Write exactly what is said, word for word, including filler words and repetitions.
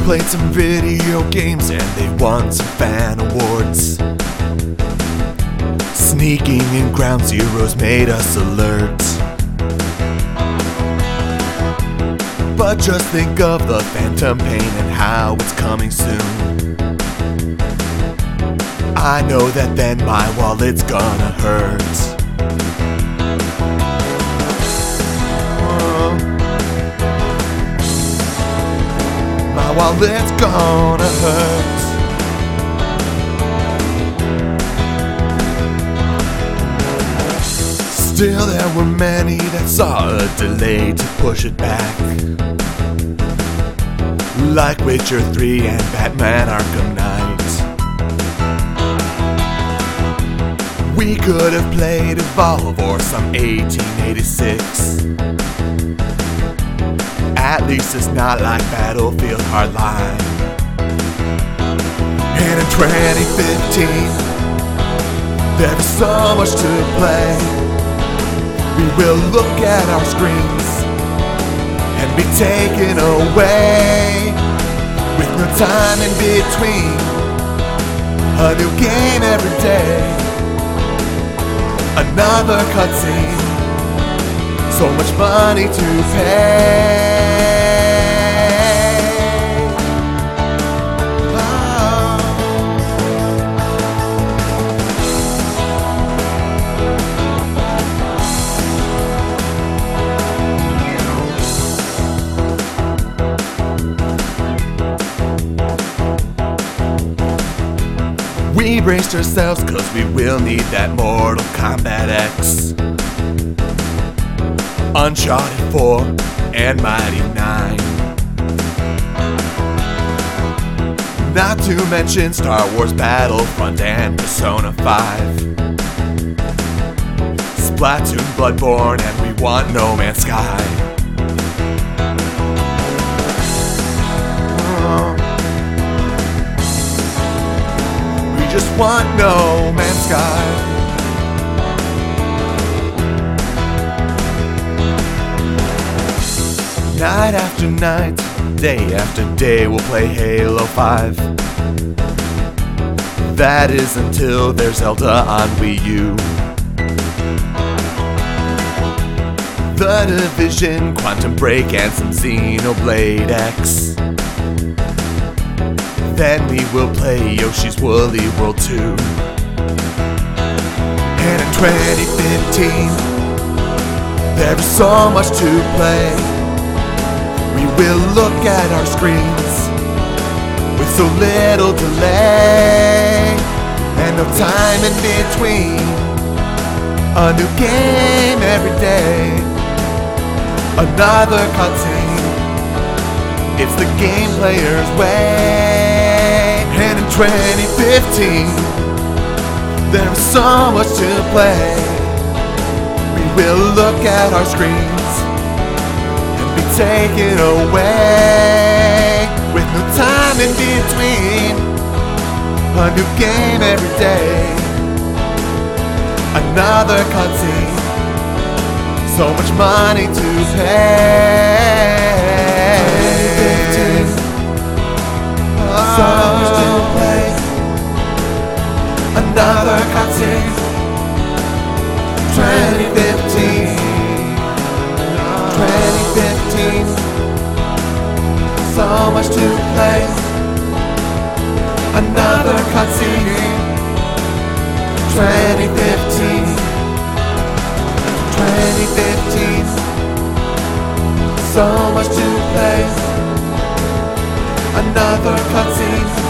played some video games and they won some fan awards. Sneaking in Ground Zeroes made us alert. But just think of the phantom pain and how it's coming soon. I know that then my wallet's gonna hurt. My wallet's gonna hurt. Still there were many that saw a delay to push it back, like Witcher three and Batman Arkham Knight. We could have played Evolve or some eighteen eighty-six. At least it's not like Battlefield Hardline. And in twenty fifteen, there's so much to play. We will look at our screens and be taken away, with no time in between. A new game every day, another cutscene, so much money to pay. We braced ourselves cause we will need that Mortal Kombat X, Uncharted four, and Mighty nine. Not to mention Star Wars Battlefront and Persona five, Splatoon, Bloodborne, and we want No Man's Sky. Just want No Man's Sky. Night after night, day after day, we'll play Halo five. That is until there's Zelda on Wii U. The Division, Quantum Break, and some Xenoblade X. Then we will play Yoshi's Woolly World two. And in twenty fifteen, there's so much to play. We will look at our screens with so little delay, and no time in between. A new game every day, another cutscene. It's the game player's way. And in twenty fifteen, there's so much to play. We will look at our screens and be taken away, with no time in between. A new game every day, another cutscene, so much money to pay. So much to play, another cutscene. Twenty fifteen, twenty fifteen, so much to play, another cutscene. Twenty fifteen, twenty fifteen, so much to play, another cutscene.